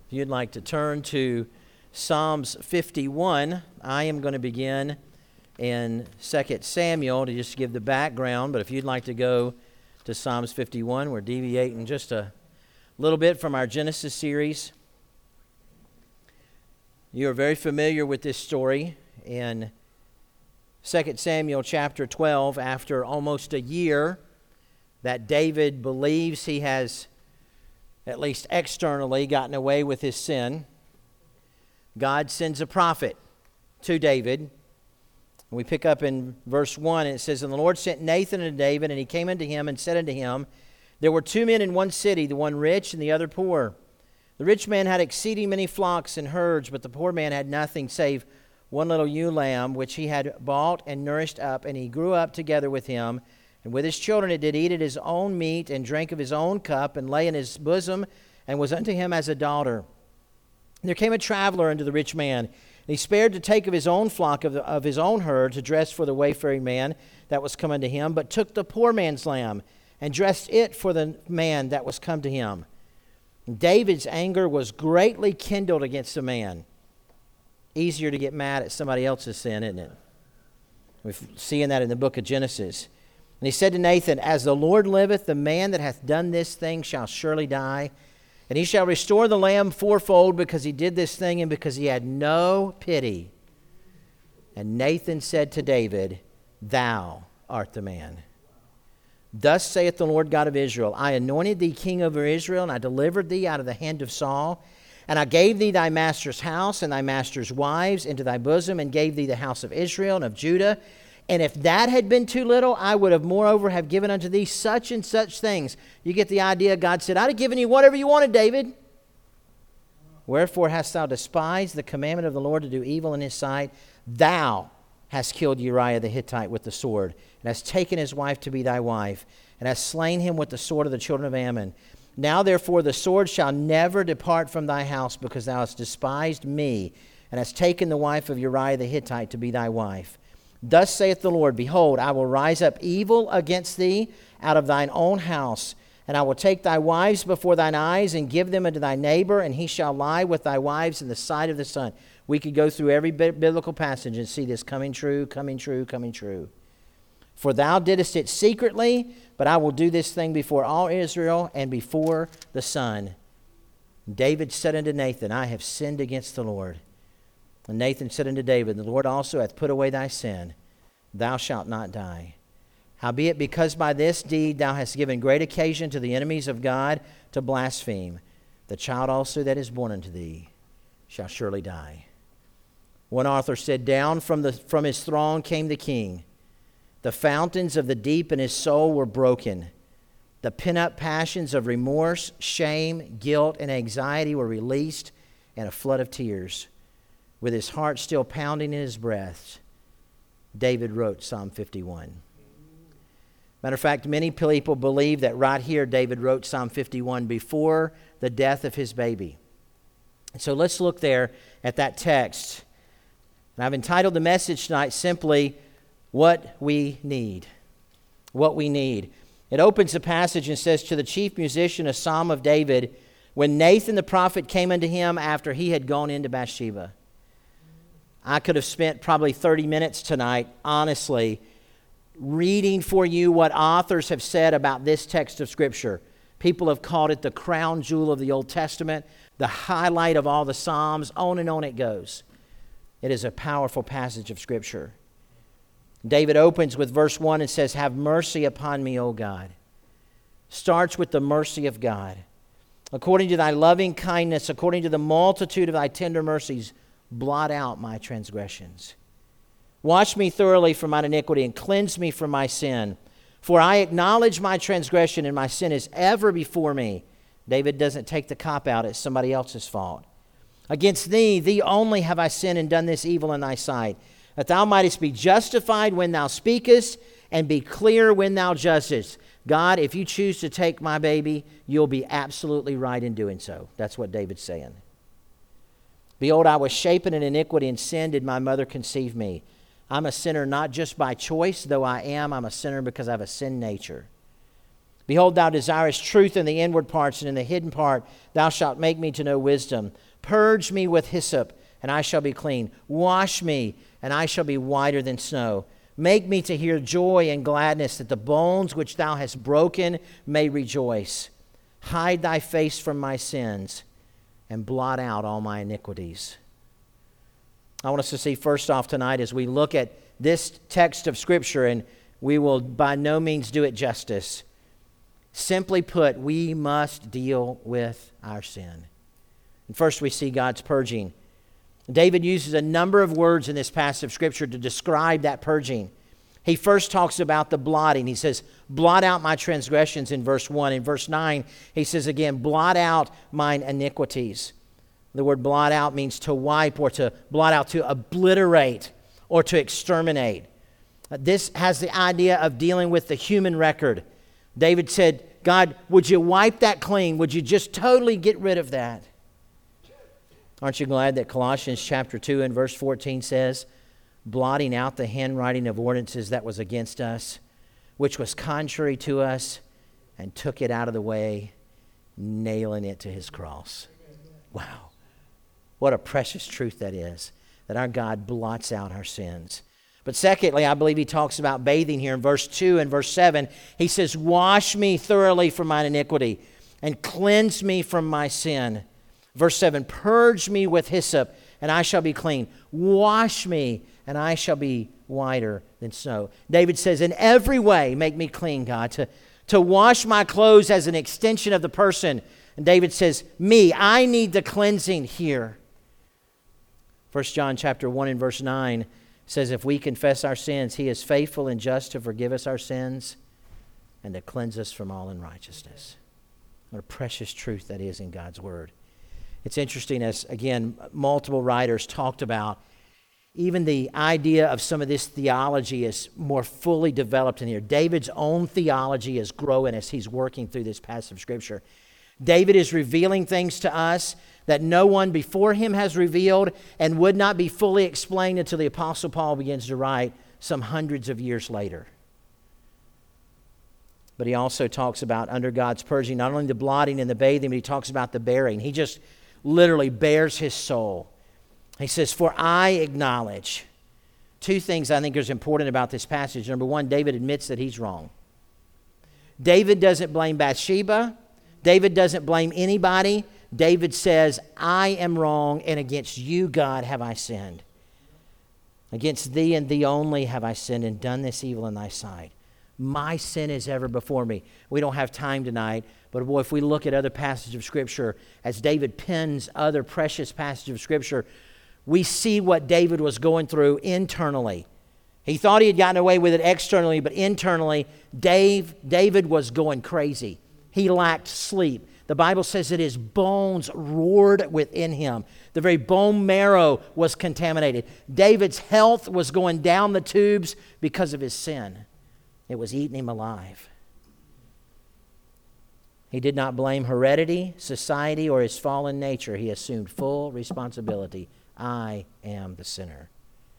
If you'd like to turn to Psalms 51, I am going to begin in 2 Samuel to just give the background, but if you'd like to go to Psalms 51, we're deviating just a little bit from our Genesis series. You are very familiar with this story in 2 Samuel chapter 12. After almost a year that David believes he has, at least externally, gotten away with his sin, God sends a prophet to David. We pick up in verse 1, and it says, "And the Lord sent Nathan unto David, and he came unto him and said unto him, There were 2 men in one city, the one rich and the other poor. The rich man had exceeding many flocks and herds, but the poor man had nothing save one little ewe lamb, which he had bought and nourished up, and he grew up together with him. And with his children it did eat at his own meat, and drank of his own cup, and lay in his bosom, and was unto him as a daughter. And there came a traveler unto the rich man, and he spared to take of his own flock of his own herd to dress for the wayfaring man that was come unto him, but took the poor man's lamb, and dressed it for the man that was come to him. And David's anger was greatly kindled against the man." Easier to get mad at somebody else's sin, isn't it? We're seeing that in the book of Genesis. "And he said to Nathan, As the Lord liveth, the man that hath done this thing shall surely die. And he shall restore the lamb fourfold, because he did this thing, and because he had no pity. And Nathan said to David, Thou art the man. Thus saith the Lord God of Israel, I anointed thee king over Israel, and I delivered thee out of the hand of Saul. And I gave thee thy master's house and thy master's wives into thy bosom, and gave thee the house of Israel and of Judah. And if that had been too little, I would have moreover have given unto thee such and such things." You get the idea. God said, I'd have given you whatever you wanted, David. "Wherefore hast thou despised the commandment of the Lord to do evil in his sight? Thou hast killed Uriah the Hittite with the sword, and hast taken his wife to be thy wife, and hast slain him with the sword of the children of Ammon. Now therefore the sword shall never depart from thy house, because thou hast despised me, and hast taken the wife of Uriah the Hittite to be thy wife. Thus saith the Lord, Behold, I will rise up evil against thee out of thine own house, and I will take thy wives before thine eyes, and give them unto thy neighbor, and he shall lie with thy wives in the sight of the sun." We could go through every biblical passage and see this coming true, coming true, coming true. "For thou didst it secretly, but I will do this thing before all Israel and before the sun." David said unto Nathan, "I have sinned against the Lord." And Nathan said unto David, "The Lord also hath put away thy sin. Thou shalt not die. Howbeit, because by this deed thou hast given great occasion to the enemies of God to blaspheme, the child also that is born unto thee shall surely die." One author said, "Down from his throne came the king. The fountains of the deep in his soul were broken. The pent-up passions of remorse, shame, guilt, and anxiety were released in a flood of tears. With his heart still pounding in his breast, David wrote Psalm 51. Matter of fact, many people believe that right here David wrote Psalm 51 before the death of his baby. And so let's look there at that text. And I've entitled the message tonight simply, What We Need. What we need. It opens the passage and says, "To the chief musician, a psalm of David, when Nathan the prophet came unto him after he had gone into Bathsheba." I could have spent probably 30 minutes tonight, honestly, reading for you what authors have said about this text of Scripture. People have called it the crown jewel of the Old Testament, the highlight of all the Psalms, on and on it goes. It is a powerful passage of Scripture. David opens with verse 1 and says, "Have mercy upon me, O God." Starts with the mercy of God. "According to thy loving kindness, according to the multitude of thy tender mercies, blot out my transgressions. Wash me thoroughly from mine iniquity, and cleanse me from my sin. For I acknowledge my transgression, and my sin is ever before me." David doesn't take the cop out. It's somebody else's fault. "Against thee, thee only have I sinned and done this evil in thy sight, that thou mightest be justified when thou speakest, and be clear when thou judgest." God, if you choose to take my baby, you'll be absolutely right in doing so. That's what David's saying. "Behold, I was shapen in iniquity, and sin did my mother conceive me. I'm a sinner not just by choice, though I'm a sinner because I have a sin nature. Behold, thou desirest truth in the inward parts, and in the hidden part thou shalt make me to know wisdom. Purge me with hyssop, and I shall be clean. Wash me, and I shall be whiter than snow. Make me to hear joy and gladness, that the bones which thou hast broken may rejoice. Hide thy face from my sins, and blot out all my iniquities. I want us to see first off tonight as we look at this text of Scripture, and we will by no means do it justice. Simply put, we must deal with our sin. And first we see God's purging. David uses a number of words in this passage of Scripture to describe that purging. He first talks about the blotting. He says, blot out my transgressions in verse 1. In verse 9, he says again, blot out mine iniquities. The word blot out means to wipe or to blot out, to obliterate or to exterminate. This has the idea of dealing with the human record. David said, God, would you wipe that clean? Would you just totally get rid of that? Aren't you glad that Colossians chapter 2 and verse 14 says, blotting out the handwriting of ordinances that was against us, which was contrary to us, and took it out of the way, nailing it to his cross. Wow. What a precious truth that is, that our God blots out our sins. But secondly, I believe he talks about bathing here in verse 2 and verse 7. He says, wash me thoroughly from mine iniquity and cleanse me from my sin. Verse 7, purge me with hyssop and I shall be clean. Wash me and I shall be whiter than snow. David says, in every way make me clean, God. To wash my clothes as an extension of the person. And David says, I need the cleansing here. 1 John chapter 1 and verse 9 says, if we confess our sins, he is faithful and just to forgive us our sins and to cleanse us from all unrighteousness. What a precious truth that is in God's word. It's interesting as, again, multiple writers talked about even the idea of some of this theology is more fully developed in here. David's own theology is growing as he's working through this passage of Scripture. David is revealing things to us that no one before him has revealed and would not be fully explained until the Apostle Paul begins to write some hundreds of years later. But he also talks about under God's purging, not only the blotting and the bathing, but he talks about the bearing. He just literally bears his soul. He says, for I acknowledge. Two things I think is important about this passage. Number one, David admits that he's wrong. David doesn't blame Bathsheba. David doesn't blame anybody. David says, I am wrong, and against you, God, have I sinned. Against thee and thee only have I sinned and done this evil in thy sight. My sin is ever before me. We don't have time tonight, but boy, if we look at other passages of Scripture, as David pens other precious passages of Scripture, we see what David was going through internally. He thought he had gotten away with it externally, but internally, David was going crazy. He lacked sleep. The Bible says that his bones roared within him. The very bone marrow was contaminated. David's health was going down the tubes because of his sin. It was eating him alive. He did not blame heredity, society, or his fallen nature. He assumed full responsibility. I am the sinner.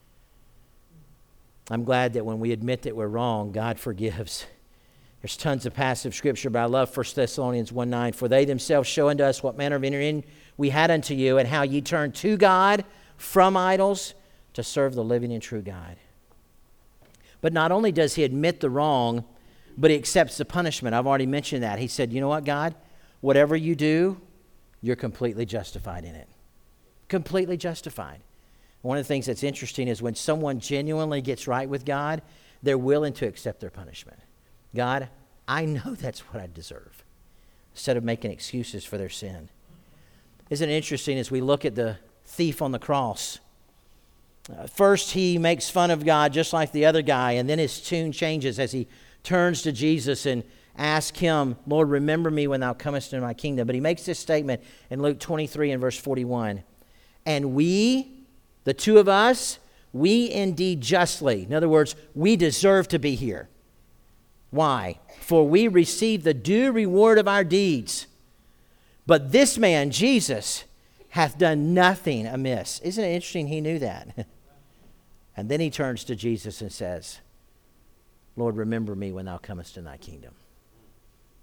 I'm glad that when we admit that we're wrong, God forgives. There's tons of passive Scripture, but I love 1 Thessalonians 1:9. For they themselves show unto us what manner of entering we had unto you, and how ye turned to God from idols to serve the living and true God. But not only does he admit the wrong, but he accepts the punishment. I've already mentioned that. He said, you know what, God? Whatever you do, you're completely justified in it. Completely justified. One of the things that's interesting is when someone genuinely gets right with God, they're willing to accept their punishment. God, I know that's what I deserve, instead of making excuses for their sin. Isn't it interesting as we look at the thief on the cross? First, he makes fun of God just like the other guy, and then his tune changes as he turns to Jesus and asks him, Lord, remember me when thou comest into my kingdom. But he makes this statement in Luke 23 and verse 41. And we, the two of us, we indeed justly, in other words, we deserve to be here. Why? For we receive the due reward of our deeds. But this man, Jesus, hath done nothing amiss. Isn't it interesting he knew that? And then he turns to Jesus and says, Lord, remember me when thou comest in thy kingdom.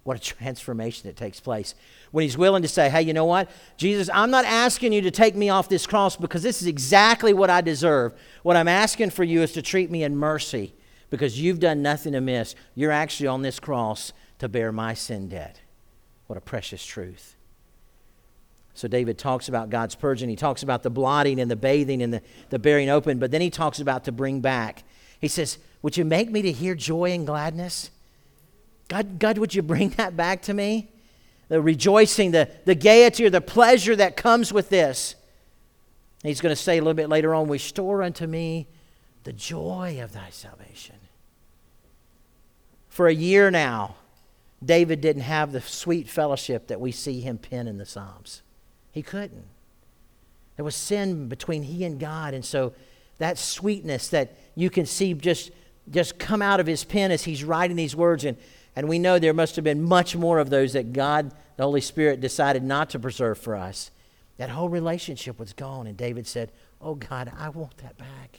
What a transformation that takes place when he's willing to say, hey, you know what? Jesus, I'm not asking you to take me off this cross because this is exactly what I deserve. What I'm asking for you is to treat me in mercy because you've done nothing amiss. You're actually on this cross to bear my sin debt. What a precious truth. So David talks about God's purging. He talks about the blotting and the bathing and the bearing open, but then he talks about to bring back. He says, would you make me to hear joy and gladness? God, would you bring that back to me? The rejoicing, the gaiety or the pleasure that comes with this. And he's going to say a little bit later on, restore unto me the joy of thy salvation. For a year now, David didn't have the sweet fellowship that we see him pen in the Psalms. He couldn't. There was sin between he and God, and so that sweetness that you can see just come out of his pen as he's writing these words, and we know there must have been much more of those that God, the Holy Spirit, decided not to preserve for us. That whole relationship was gone, and David said, oh God, I want that back.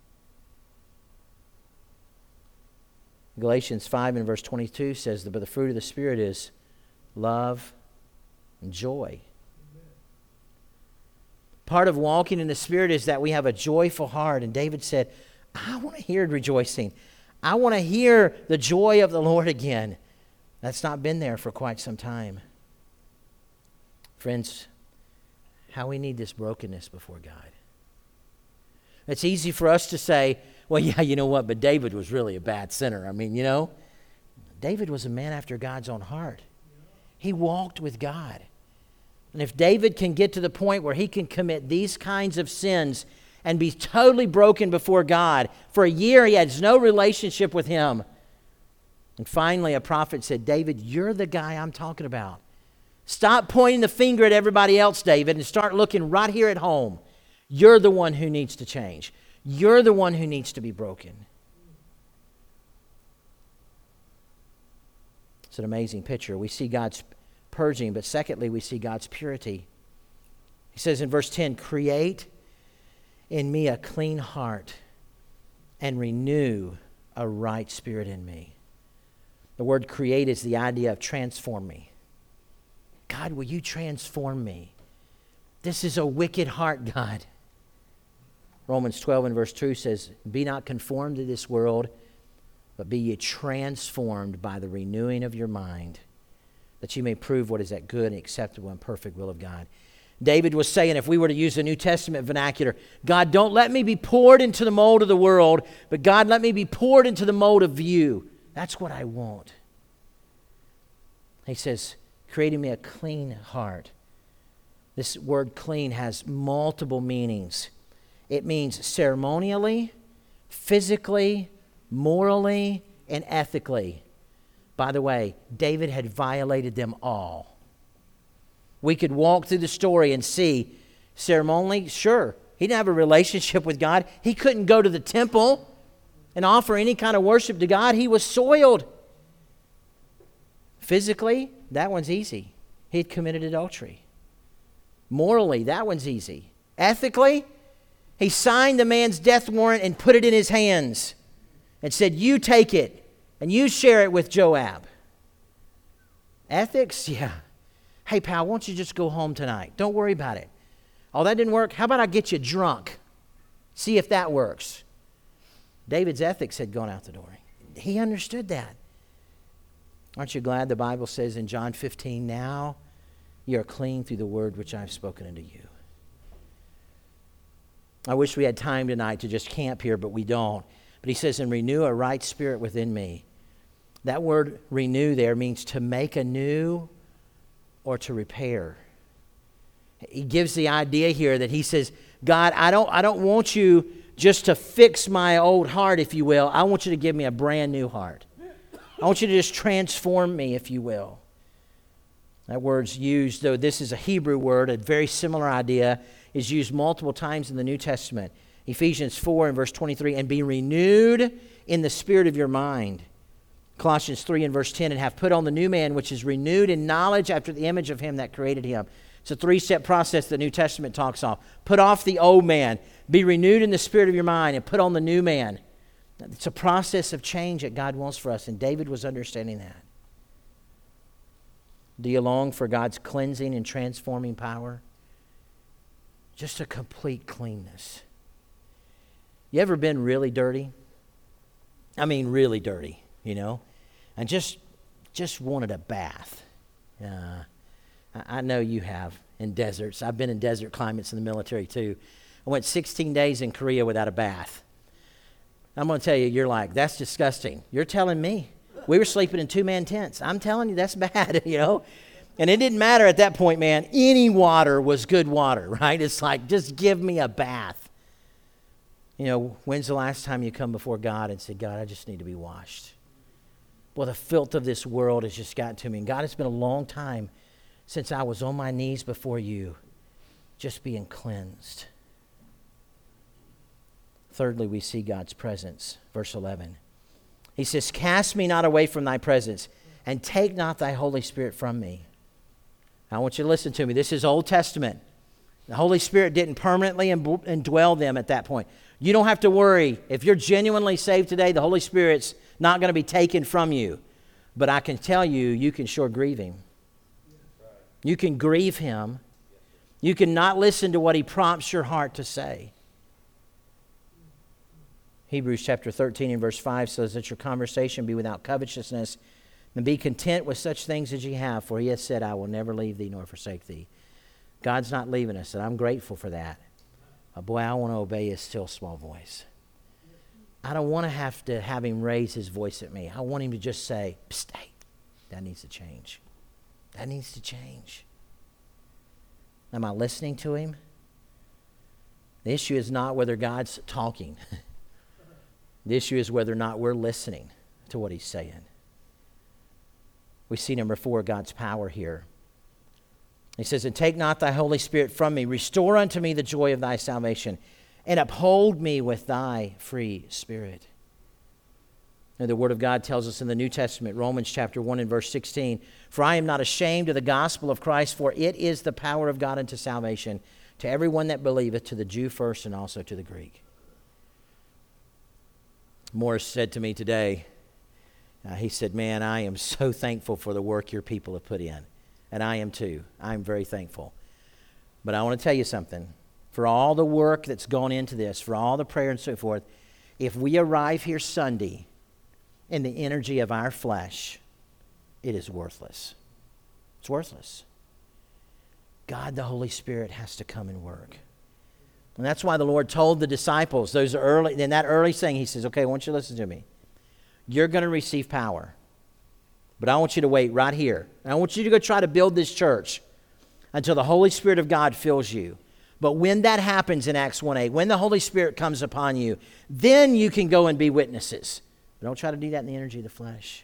Galatians 5 and verse 22 says, but the fruit of the Spirit is love and joy. Part of walking in the Spirit is that we have a joyful heart, and David said, I want to hear rejoicing. I want to hear the joy of the Lord again. That's not been there for quite some time. Friends, how we need this brokenness before God. It's easy for us to say, well, yeah, you know what, but David was really a bad sinner. I mean, David was a man after God's own heart. He walked with God. And if David can get to the point where he can commit these kinds of sins and be totally broken before God. For a year, he has no relationship with him. And finally, a prophet said, David, you're the guy I'm talking about. Stop pointing the finger at everybody else, David, and start looking right here at home. You're the one who needs to change. You're the one who needs to be broken. It's an amazing picture. We see God's purging, but secondly, we see God's purity. He says in verse 10, create in me a clean heart and renew a right spirit in me. The word create is the idea of transform me. God, will you transform me? This is a wicked heart, God. Romans 12 and verse 2 says, be not conformed to this world, but be ye transformed by the renewing of your mind, that you may prove what is that good and acceptable and perfect will of God. David was saying, if we were to use the New Testament vernacular, God, don't let me be poured into the mold of the world, but God, let me be poured into the mold of you. That's what I want. He says, creating me a clean heart. This word clean has multiple meanings. It means ceremonially, physically, morally, and ethically. By the way, David had violated them all. We could walk through the story and see ceremonially, sure, he didn't have a relationship with God. He couldn't go to the temple and offer any kind of worship to God. He was soiled. Physically, that one's easy. He'd committed adultery. Morally, that one's easy. Ethically, he signed the man's death warrant and put it in his hands and said, you take it and you share it with Joab. Ethics, yeah. Hey, pal, why don't you just go home tonight? Don't worry about it. Oh, that didn't work? How about I get you drunk? See if that works. David's ethics had gone out the door. He understood that. Aren't you glad the Bible says in John 15, now you are clean through the word which I have spoken unto you. I wish we had time tonight to just camp here, but we don't. But he says, and renew a right spirit within me. That word renew there means to make anew or to repair. He gives the idea here that he says, God, I don't want you just to fix my old heart, if you will. I want you to give me a brand new heart. I want you to just transform me, if you will. That word's used, though this is a Hebrew word, a very similar idea, is used multiple times in the New Testament. Ephesians 4 and verse 23, and be renewed in the spirit of your mind. Colossians 3 and verse 10, and have put on the new man, which is renewed in knowledge after the image of him that created him. It's a three-step process the New Testament talks of. Put off the old man, be renewed in the spirit of your mind, and put on the new man. It's a process of change that God wants for us, and David was understanding that. Do you long for God's cleansing and transforming power? Just a complete cleanness. You ever been really dirty? I mean really dirty, and just wanted a bath. I know you have in deserts. I've been in desert climates in the military too. I went 16 days in Korea without a bath. I'm going to tell you, you're like, that's disgusting. You're telling me. We were sleeping in two-man tents. I'm telling you, that's bad, And it didn't matter at that point, man. Any water was good water, right? It's like, just give me a bath. When's the last time you come before God and said, God, I just need to be washed? Well, the filth of this world has just gotten to me. And God, it's been a long time since I was on my knees before you, just being cleansed. Thirdly, we see God's presence. Verse 11. He says, cast me not away from thy presence, and take not thy Holy Spirit from me. Now, I want you to listen to me. This is Old Testament. The Holy Spirit didn't permanently indwell them at that point. You don't have to worry. If you're genuinely saved today, the Holy Spirit's not going to be taken from you. But I can tell you, you can sure grieve him. You can grieve him. You can not listen to what he prompts your heart to say. Hebrews chapter 13 and verse 5 says that your conversation be without covetousness, and be content with such things as ye have, for he has said, I will never leave thee nor forsake thee. God's not leaving us, and I'm grateful for that. But boy, I want to obey his still small voice. I don't want to have him raise his voice at me. I want him to just say, psst, hey, that needs to change. That needs to change. Am I listening to him? The issue is not whether God's talking. The issue is whether or not we're listening to what he's saying. We see number 4, God's power here. He says, and take not thy Holy Spirit from me. Restore unto me the joy of thy salvation, and uphold me with thy free spirit. And the Word of God tells us in the New Testament, Romans chapter 1 and verse 16, for I am not ashamed of the gospel of Christ, for it is the power of God unto salvation to everyone that believeth, to the Jew first and also to the Greek. Morris said to me today, he said, man, I am so thankful for the work your people have put in. And I am too. I'm very thankful. But I want to tell you something. For all the work that's gone into this, for all the prayer and so forth, if we arrive here Sunday in the energy of our flesh, it is worthless. It's worthless. God, the Holy Spirit, has to come and work. And that's why the Lord told the disciples, in that early saying, he says, okay, I want you to listen to me. You're going to receive power. But I want you to wait right here. And I want you to go try to build this church until the Holy Spirit of God fills you. But when that happens in Acts 1:8, when the Holy Spirit comes upon you, then you can go and be witnesses. But don't try to do that in the energy of the flesh.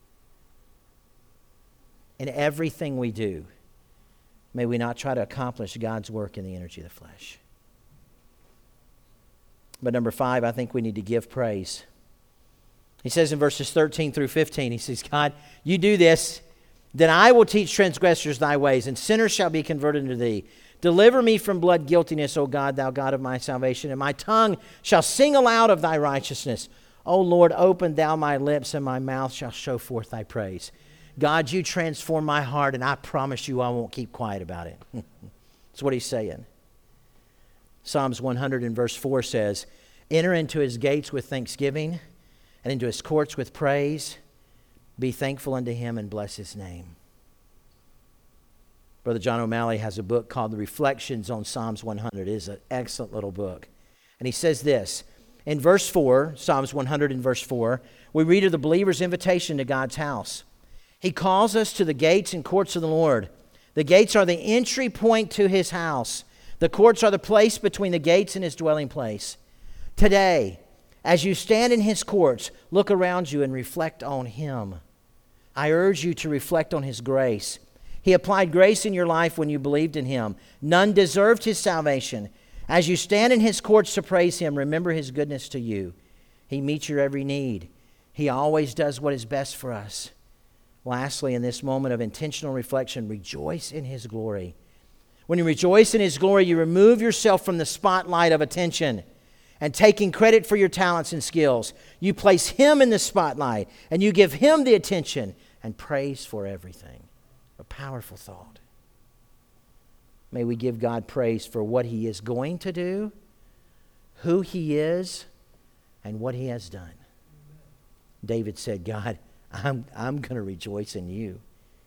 In everything we do, may we not try to accomplish God's work in the energy of the flesh. But number 5, I think we need to give praise. He says in verses 13 through 15, he says, God, you do this, then I will teach transgressors thy ways, and sinners shall be converted unto thee. Deliver me from blood guiltiness, O God, thou God of my salvation, and my tongue shall sing aloud of thy righteousness. O Lord, open thou my lips, and my mouth shall show forth thy praise. God, you transform my heart, and I promise you I won't keep quiet about it. That's what he's saying. Psalms 100 and verse 4 says, enter into his gates with thanksgiving, and into his courts with praise. Be thankful unto him and bless his name. Brother John O'Malley has a book called The Reflections on Psalms 100. It is an excellent little book. And he says this, in verse 4, Psalms 100 and verse 4, we read of the believer's invitation to God's house. He calls us to the gates and courts of the Lord. The gates are the entry point to his house. The courts are the place between the gates and his dwelling place. Today, as you stand in his courts, look around you and reflect on him. I urge you to reflect on his grace. He applied grace in your life when you believed in him. None deserved his salvation. As you stand in his courts to praise him, remember his goodness to you. He meets your every need. He always does what is best for us. Lastly, in this moment of intentional reflection, rejoice in his glory. When you rejoice in his glory, you remove yourself from the spotlight of attention and taking credit for your talents and skills. You place him in the spotlight and you give him the attention and praise for everything. A powerful thought. May we give God praise for what He is going to do, who He is, and what He has done. David said, God, I'm going to rejoice in you.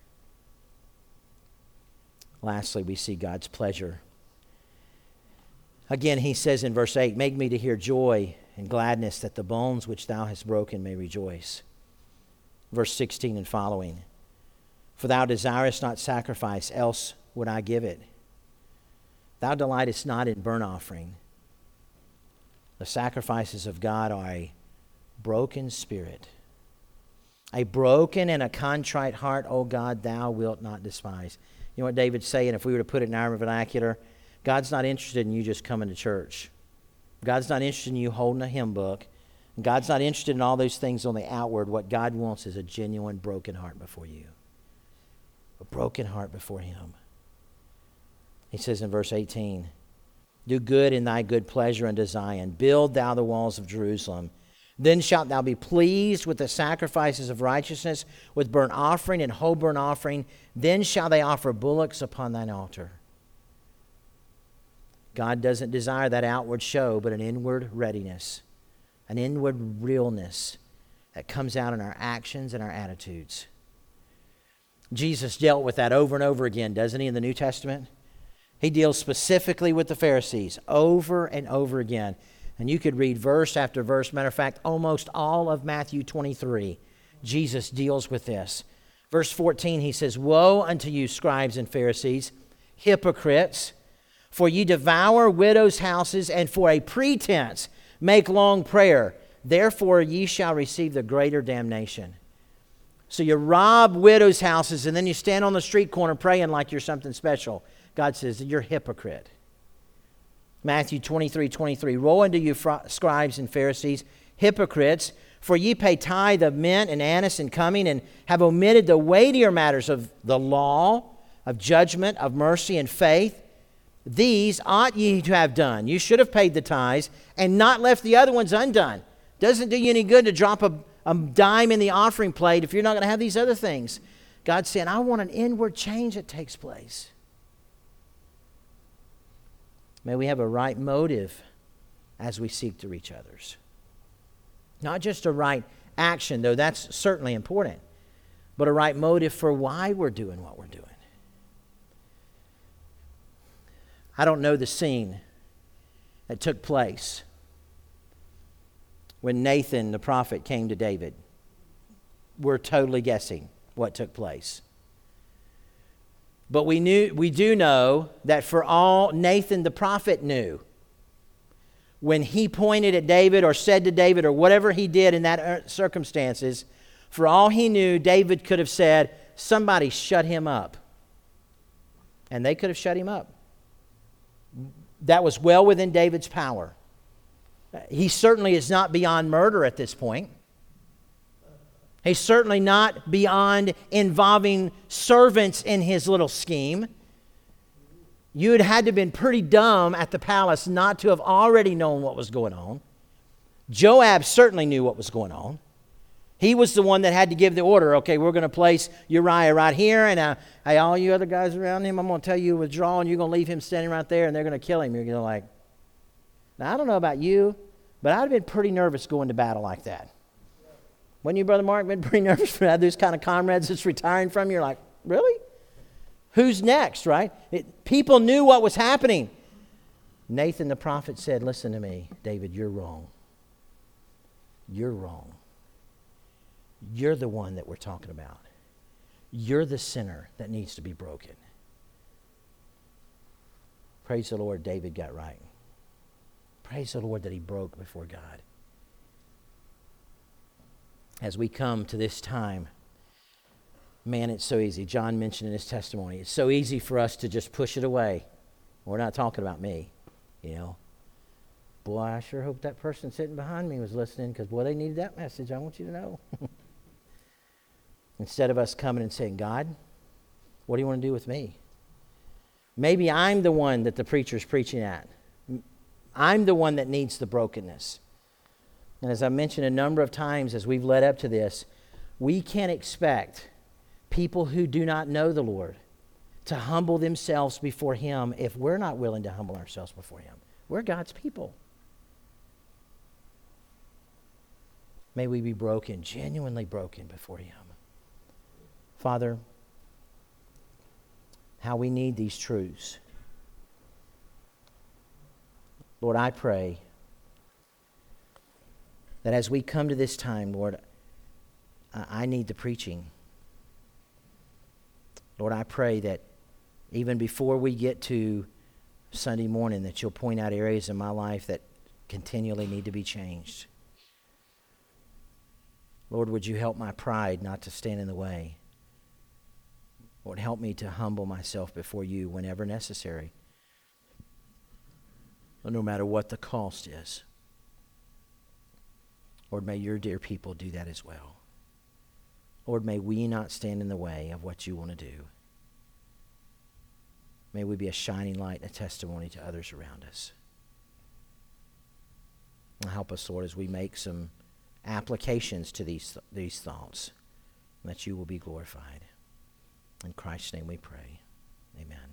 Lastly, we see God's pleasure. Again, he says in verse 8, make me to hear joy and gladness, that the bones which thou hast broken may rejoice. Verse 16 and following, for thou desirest not sacrifice, else would I give it. Thou delightest not in burnt offering. The sacrifices of God are a broken spirit. A broken and a contrite heart, O God, thou wilt not despise. You know what David's saying, if we were to put it in our vernacular? God's not interested in you just coming to church. God's not interested in you holding a hymn book. God's not interested in all those things on the outward. What God wants is a genuine broken heart before you. A broken heart before Him. He says in verse 18, do good in thy good pleasure unto Zion. Build thou the walls of Jerusalem. Then shalt thou be pleased with the sacrifices of righteousness, with burnt offering and whole burnt offering. Then shall they offer bullocks upon thine altar. God doesn't desire that outward show, but an inward readiness, an inward realness that comes out in our actions and our attitudes. Jesus dealt with that over and over again, doesn't He, in the New Testament? He deals specifically with the Pharisees over and over again. And you could read verse after verse. Matter of fact, almost all of Matthew 23, Jesus deals with this. Verse 14, He says, woe unto you, scribes and Pharisees, hypocrites! For ye devour widows' houses, and for a pretense make long prayer. Therefore ye shall receive the greater damnation. So you rob widows' houses, and then you stand on the street corner praying like you're something special. God says, you're a hypocrite. Matthew 23:23, woe unto you, scribes and Pharisees, hypocrites! For ye pay tithe of mint and anise in coming, and have omitted the weightier matters of the law, of judgment, of mercy, and faith. These ought ye to have done. You should have paid the tithes and not left the other ones undone. Doesn't do you any good to drop a dime in the offering plate if you're not going to have these other things. God's saying, I want an inward change that takes place. May we have a right motive as we seek to reach others. Not just a right action, though that's certainly important, but a right motive for why we're doing what we're doing. I don't know the scene that took place when Nathan the prophet came to David. We're totally guessing what took place. But we do know that for all Nathan the prophet knew, when he pointed at David or said to David or whatever he did in that circumstances, for all he knew, David could have said, somebody shut him up. And they could have shut him up. That was well within David's power. He certainly is not beyond murder at this point. He's certainly not beyond involving servants in his little scheme. You had to have been pretty dumb at the palace not to have already known what was going on. Joab certainly knew what was going on. He was the one that had to give the order, okay, we're going to place Uriah right here, and hey, all you other guys around him, I'm going to tell you to withdraw, and you're going to leave him standing right there, and they're going to kill him. You're going to like, now I don't know about you, but I'd have been pretty nervous going to battle like that. Wouldn't you, Brother Mark, been pretty nervous to have those kind of comrades that's retiring from you? You're like, really? Who's next, right? People knew what was happening. Nathan the prophet said, listen to me, David, you're wrong. You're wrong. You're the one that we're talking about. You're the sinner that needs to be broken. Praise the Lord, David got right. Praise the Lord that he broke before God. As we come to this time, man, it's so easy. John mentioned in his testimony, it's so easy for us to just push it away. We're not talking about me, you know. Boy, I sure hope that person sitting behind me was listening, because, boy, they needed that message. I want you to know. Instead of us coming and saying, God, what do you want to do with me? Maybe I'm the one that the preacher's preaching at. I'm the one that needs the brokenness. And as I mentioned a number of times as we've led up to this, we can't expect people who do not know the Lord to humble themselves before Him if we're not willing to humble ourselves before Him. We're God's people. May we be broken, genuinely broken before Him. Father, how we need these truths. Lord, I pray that as we come to this time, Lord, I need the preaching. Lord, I pray that even before we get to Sunday morning, that you'll point out areas in my life that continually need to be changed. Lord, would you help my pride not to stand in the way? Lord, help me to humble myself before you whenever necessary, no matter what the cost is. Lord, may your dear people do that as well. Lord, may we not stand in the way of what you want to do. May we be a shining light and a testimony to others around us. And help us, Lord, as we make some applications to these thoughts, that you will be glorified. In Christ's name we pray. Amen.